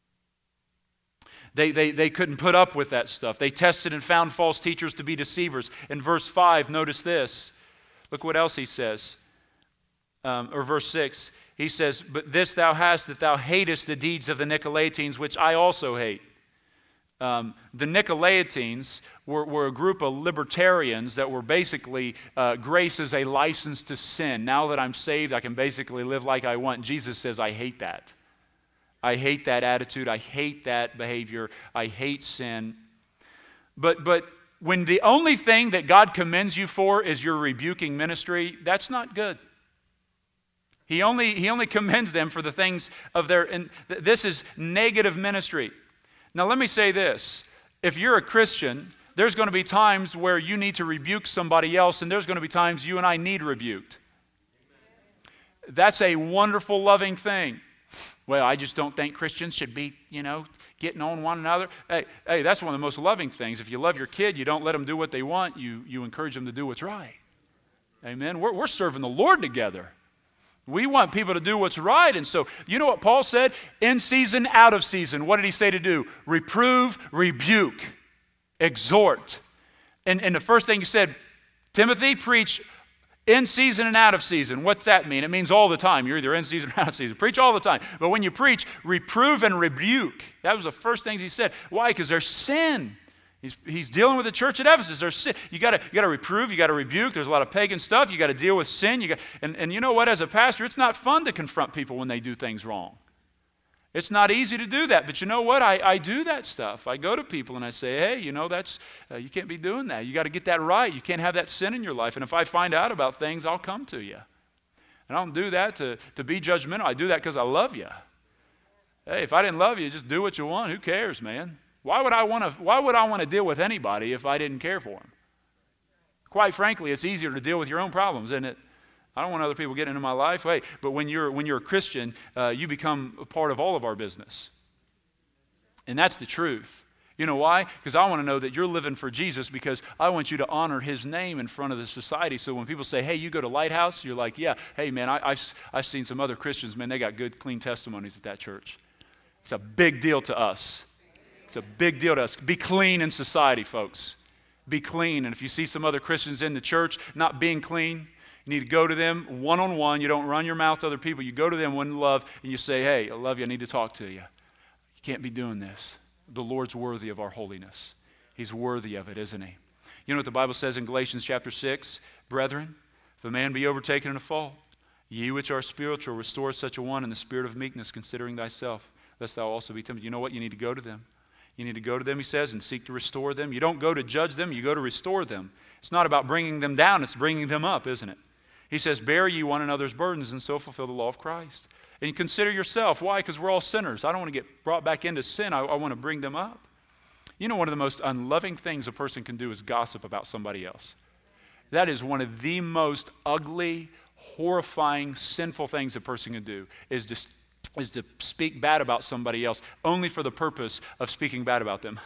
They couldn't put up with that stuff. They tested and found false teachers to be deceivers. In verse 5, notice this. Look what else he says. Or verse 6, he says, but this thou hast, that thou hatest the deeds of the Nicolaitans, which I also hate. The Nicolaitans were a group of libertarians that were basically, grace is a license to sin. Now that I'm saved, I can basically live like I want. Jesus says, I hate that. I hate that attitude. I hate that behavior. I hate sin. But when the only thing that God commends you for is your rebuking ministry, that's not good. He only commends them for the things of their, and this is negative ministry. Now let me say this. If you're a Christian, there's going to be times where you need to rebuke somebody else, and there's going to be times you and I need rebuked. That's a wonderful, loving thing. Well, I just don't think Christians should be, getting on one another. Hey, that's one of the most loving things. If you love your kid, you don't let them do what they want. You encourage them to do what's right. Amen. We're serving the Lord together. We want people to do what's right. And so, you know what Paul said? In season, out of season. What did he say to do? Reprove, rebuke, exhort. And the first thing he said, Timothy, preach in season and out of season. What's that mean? It means all the time. You're either in season or out of season. Preach all the time. But when you preach, reprove and rebuke. That was the first things he said. Why? Because there's sin. He's dealing with the church at Ephesus. There's sin. You got to reprove. You got to rebuke. There's a lot of pagan stuff. You got to deal with sin. And you know what? As a pastor, it's not fun to confront people when they do things wrong. It's not easy to do that. But you know what? I do that stuff. I go to people and I say, hey, that's you can't be doing that. You got to get that right. You can't have that sin in your life. And if I find out about things, I'll come to you. And I don't do that to be judgmental. I do that because I love you. Hey, if I didn't love you, just do what you want. Who cares, man? Why would I want to deal with anybody if I didn't care for them? Quite frankly, it's easier to deal with your own problems, isn't it? I don't want other people getting into my life. Hey, but when you're a Christian, you become a part of all of our business. And that's the truth. You know why? Because I want to know that you're living for Jesus, because I want you to honor his name in front of the society. So when people say, hey, you go to Lighthouse, you're like, yeah, hey, man, I've seen some other Christians, man, they got good, clean testimonies at that church. It's a big deal to us. It's a big deal to us. Be clean in society, folks. Be clean. And if you see some other Christians in the church not being clean, you need to go to them one-on-one. You don't run your mouth to other people. You go to them in love, and you say, hey, I love you. I need to talk to you. You can't be doing this. The Lord's worthy of our holiness. He's worthy of it, isn't he? You know what the Bible says in Galatians chapter 6? Brethren, if a man be overtaken in a fault, ye which are spiritual, restore such a one in the spirit of meekness, considering thyself, lest thou also be tempted. You know what? You need to go to them. You need to go to them, he says, and seek to restore them. You don't go to judge them, you go to restore them. It's not about bringing them down, it's bringing them up, isn't it? He says, bear ye one another's burdens, and so fulfill the law of Christ. And you consider yourself. Why? Because we're all sinners. I don't want to get brought back into sin. I want to bring them up. You know, one of the most unloving things a person can do is gossip about somebody else. That is one of the most ugly, horrifying, sinful things a person can do, is to speak bad about somebody else, only for the purpose of speaking bad about them.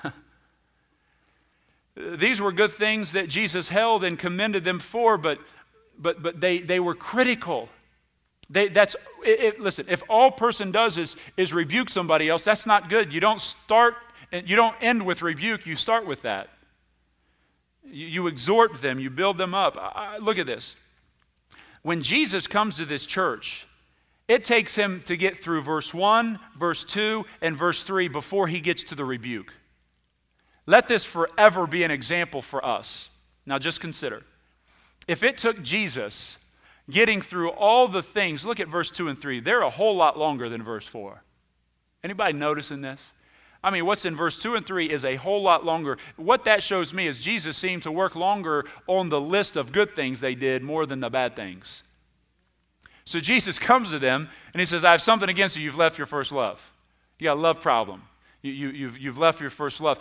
These were good things that Jesus held and commended them for, but they were critical. Listen, if all person does is rebuke somebody else, that's not good. You don't end with rebuke, you start with that. You exhort them, you build them up. Look at this. When Jesus comes to this church, it takes him to get through verse 1, verse 2, and verse 3 before he gets to the rebuke. Let this forever be an example for us. Now just consider. If it took Jesus getting through all the things, look at verse 2 and 3. They're a whole lot longer than verse 4. Anybody noticing this? I mean, what's in verse 2 and 3 is a whole lot longer. What that shows me is Jesus seemed to work longer on the list of good things they did more than the bad things. So Jesus comes to them and he says, I have something against you. You've left your first love. You got a love problem. You've left your first love.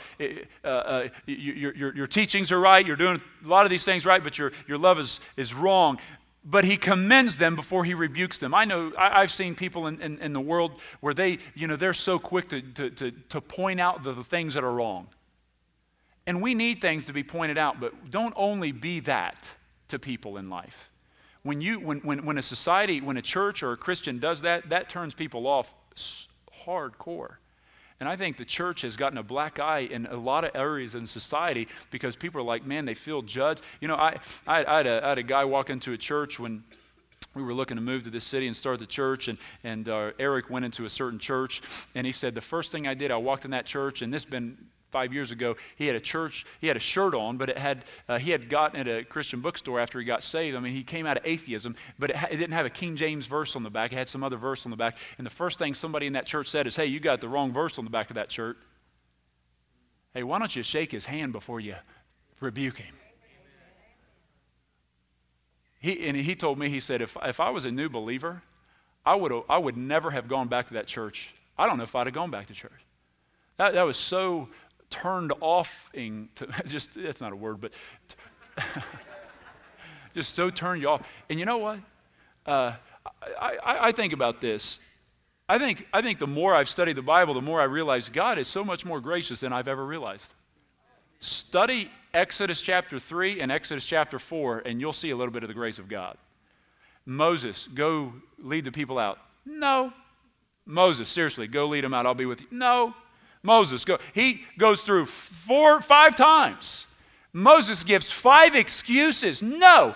Your teachings are right. You're doing a lot of these things right, but your love is wrong. But he commends them before he rebukes them. I know I've seen people in the world where they're so quick to point out the things that are wrong. And we need things to be pointed out, but don't only be that to people in life. When a society, when a church or a Christian does that, that turns people off hardcore. And I think the church has gotten a black eye in a lot of areas in society because people are like, man, they feel judged. You know, I had a guy walk into a church when we were looking to move to this city and start the church, and Eric went into a certain church, and he said, the first thing I did, I walked in that church, and this has been 5 years ago, he had a shirt on, but he had gotten at a Christian bookstore after he got saved. I mean, he came out of atheism, but it didn't have a King James verse on the back. It had some other verse on the back. And the first thing somebody in that church said is, hey, you got the wrong verse on the back of that shirt. Hey, why don't you shake his hand before you rebuke him? He told me, he said, if I was a new believer, I would never have gone back to that church. I don't know if I'd have gone back to church. That was so turned offing to, just, that's not a word, but just so turned you off. And you know what? I think about this. I think the more I've studied the Bible, the more I realize God is so much more gracious than I've ever realized. Study Exodus chapter 3 and Exodus chapter 4, and you'll see a little bit of the grace of God. Moses, go lead the people out. No. Moses, seriously, go lead them out. I'll be with you. No. Moses, go. He goes through 5 times. Moses gives 5 excuses. No.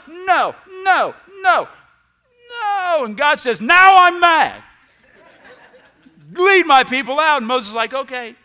And God says, now I'm mad. Lead my people out. And Moses is like, okay.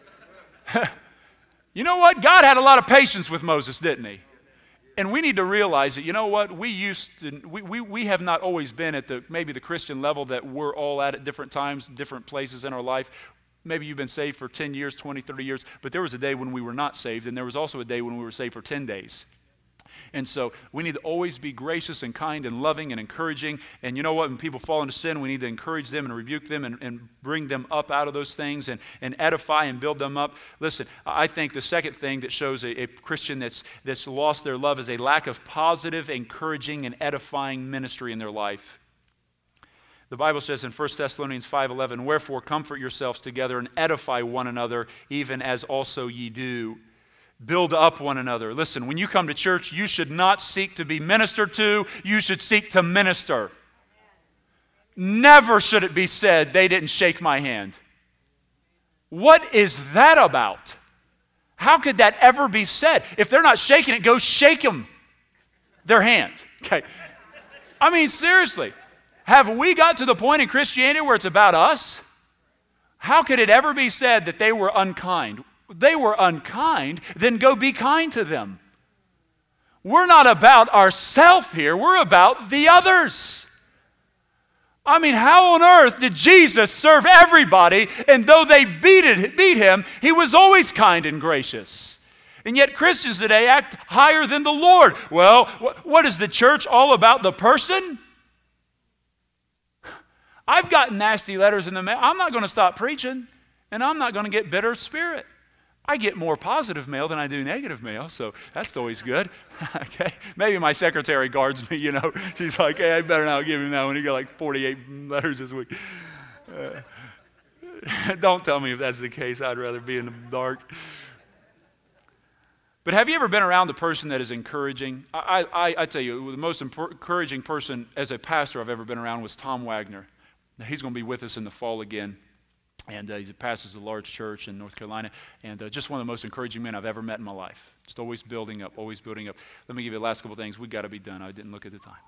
You know what? God had a lot of patience with Moses, didn't he? And we need to realize that, you know what? We have not always been at maybe the Christian level that we're all at different times, different places in our life. Maybe you've been saved for 10 years, 20, 30 years, but there was a day when we were not saved, and there was also a day when we were saved for 10 days. And so we need to always be gracious and kind and loving and encouraging. And you know what? When people fall into sin, we need to encourage them and rebuke them and bring them up out of those things and edify and build them up. Listen, I think the second thing that shows a Christian that's lost their love is a lack of positive, encouraging, and edifying ministry in their life. The Bible says in 1 Thessalonians 5:11, "Wherefore comfort yourselves together and edify one another, even as also ye do." Build up one another. Listen, when you come to church, you should not seek to be ministered to. You should seek to minister. Never should it be said, "They didn't shake my hand." What is that about? How could that ever be said? If they're not shaking it, go shake them, their hand. Okay. I mean, seriously. Have we got to the point in Christianity where it's about us? How could it ever be said that they were unkind? They were unkind, then go be kind to them. We're not about ourselves here. We're about the others. I mean, how on earth did Jesus serve everybody, and though they beat him, he was always kind and gracious? And yet Christians today act higher than the Lord. Well, what is the church all about? The person? I've gotten nasty letters in the mail. I'm not going to stop preaching, and I'm not going to get bitter spirit. I get more positive mail than I do negative mail, so that's always good. Okay, maybe my secretary guards me, you know. She's like, "Hey, I better not give him that one. He got like 48 letters this week." Don't tell me if that's the case. I'd rather be in the dark. But have you ever been around a person that is encouraging? I tell you, the most encouraging person as a pastor I've ever been around was Tom Wagner. Now, he's going to be with us in the fall again. And he pastors a large church in North Carolina. And just one of the most encouraging men I've ever met in my life. Just always building up, always building up. Let me give you the last couple things. We've got to be done. I didn't look at the time.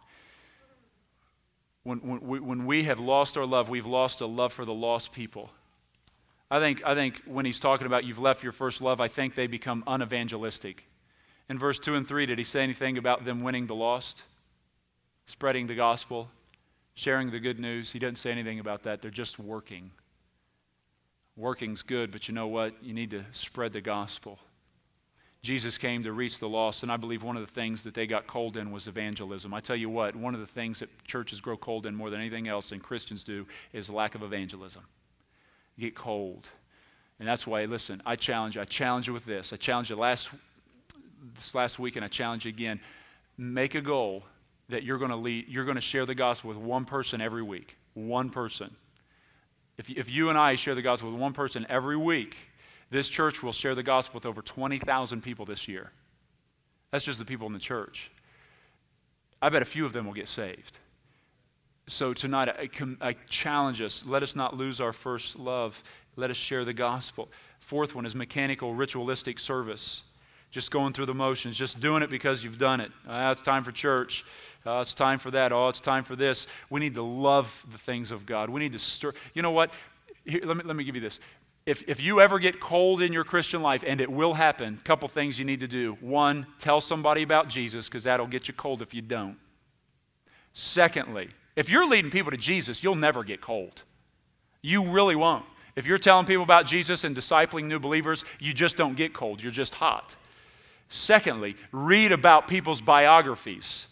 When we have lost our love, we've lost a love for the lost people. I think when he's talking about you've left your first love, I think they become unevangelistic. In verse 2 and 3, did he say anything about them winning the lost? Spreading the gospel? Sharing the good news? He doesn't say anything about that. They're just working. Working's good, but you know what? You need to spread the gospel. Jesus came to reach the lost, and I believe one of the things that they got cold in was evangelism. I tell you what, one of the things that churches grow cold in more than anything else, and Christians do, is lack of evangelism. You get cold. And that's why, listen, I challenge you with this. I challenged you this last week, and I challenge you again. Make a goal that you're going to share the gospel with one person every week. One person. If you and I share the gospel with one person every week, this church will share the gospel with over 20,000 people this year. That's just the people in the church. I bet a few of them will get saved. So tonight, I challenge us, let us not lose our first love. Let us share the gospel. Fourth one is mechanical, ritualistic service. Just going through the motions, just doing it because you've done it. It's time for church. It's time for that. It's time for this. We need to love the things of God. We need to stir. You know what? Here, let me give you this. If you ever get cold in your Christian life, and it will happen, a couple things you need to do. One, tell somebody about Jesus, because that'll get you cold if you don't. Secondly, if you're leading people to Jesus, you'll never get cold. You really won't. If you're telling people about Jesus and discipling new believers, you just don't get cold. You're just hot. Secondly, read about people's biographies.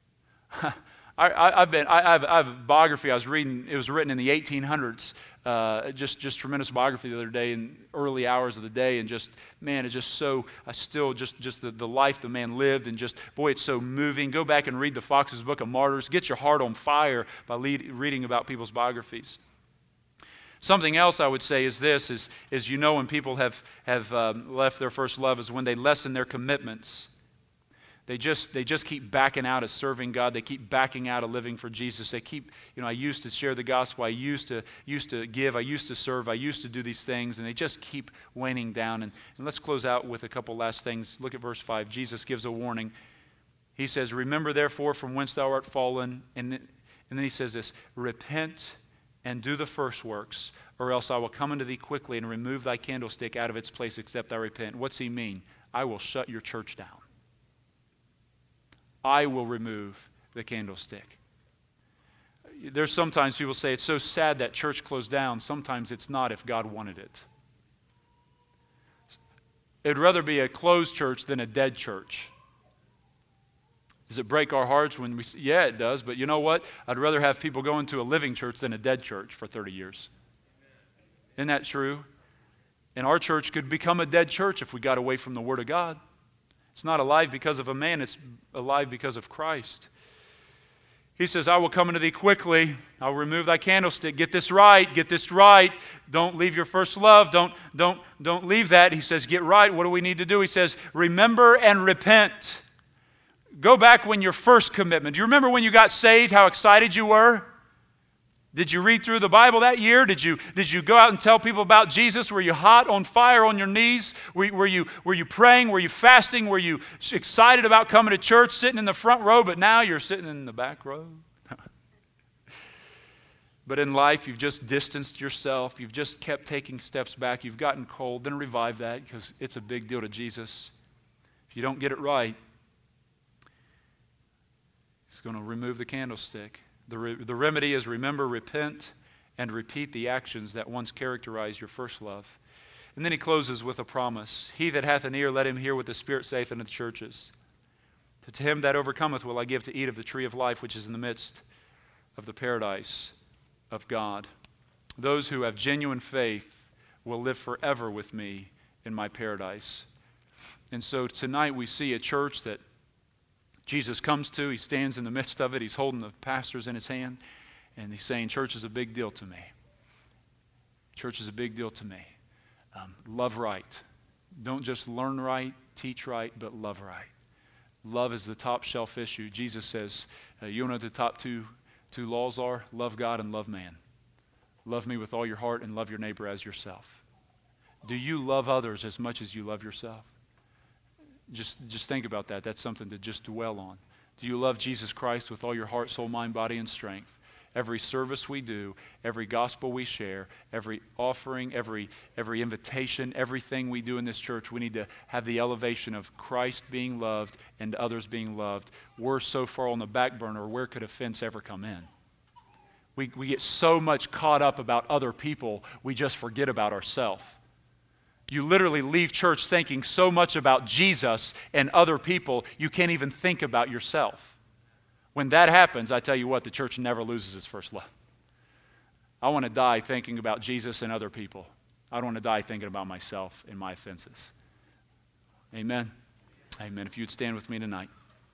I have a biography I was reading. It was written in the 1800s. Just tremendous biography the other day in early hours of the day, and just, man, it's just so, just the life the man lived, and just, boy, it's so moving. Go back and read the Fox's Book of Martyrs. Get your heart on fire by reading about people's biographies. Something else I would say is this, is you know when people have left their first love is when they lessen their commitments. They just keep backing out of serving God. They keep backing out of living for Jesus. They keep, I used to share the gospel. I used to give. I used to serve. I used to do these things. And they just keep waning down. And let's close out with a couple last things. Look at verse 5. Jesus gives a warning. He says, "Remember therefore from whence thou art fallen." And then he says this, "Repent and do the first works, or else I will come unto thee quickly and remove thy candlestick out of its place except thou repent." What's he mean? I will shut your church down. I will remove the candlestick. There's sometimes people say it's so sad that church closed down. Sometimes it's not if God wanted it. It'd rather be a closed church than a dead church. Does it break our hearts when we say, yeah, it does, but you know what? I'd rather have people going to a living church than a dead church for 30 years. Isn't that true? And our church could become a dead church if we got away from the Word of God. It's not alive because of a man, it's alive because of Christ. He says, I will come unto thee quickly. I'll remove thy candlestick. Get this right. Get this right. Don't leave your first love. Don't leave that. He says, get right. What do we need to do? He says, remember and repent. Go back when your first commitment. Do you remember when you got saved, how excited you were? Did you read through the Bible that year? Did you go out and tell people about Jesus? Were you hot on fire on your knees? Were you praying? Were you fasting? Were you excited about coming to church, sitting in the front row, but now you're sitting in the back row? But in life, you've just distanced yourself. You've just kept taking steps back. You've gotten cold. Then revive that because it's a big deal to Jesus. If you don't get it right, He's going to remove the candlestick. The remedy is remember, repent, and repeat the actions that once characterized your first love. And then he closes with a promise. He that hath an ear, let him hear what the Spirit saith unto the churches. To him that overcometh will I give to eat of the tree of life, which is in the midst of the paradise of God. Those who have genuine faith will live forever with me in my paradise. And so tonight we see a church that Jesus comes to, he stands in the midst of it, he's holding the pastors in his hand, and he's saying, church is a big deal to me. Church is a big deal to me. Love right. Don't just learn right, teach right, but love right. Love is the top shelf issue. Jesus says, you know what the top two laws are? Love God and love man. Love me with all your heart and love your neighbor as yourself. Do you love others as much as you love yourself? Just think about that. That's something to just dwell on. Do you love Jesus Christ with all your heart, soul, mind, body, and strength? Every service we do, every gospel we share, every offering, every invitation, everything we do in this church, we need to have the elevation of Christ being loved and others being loved. We're so far on the back burner, where could offense ever come in? We get so much caught up about other people, we just forget about ourselves. You literally leave church thinking so much about Jesus and other people, you can't even think about yourself. When that happens, I tell you what, the church never loses its first love. I want to die thinking about Jesus and other people. I don't want to die thinking about myself and my offenses. Amen? Amen. If you'd stand with me tonight.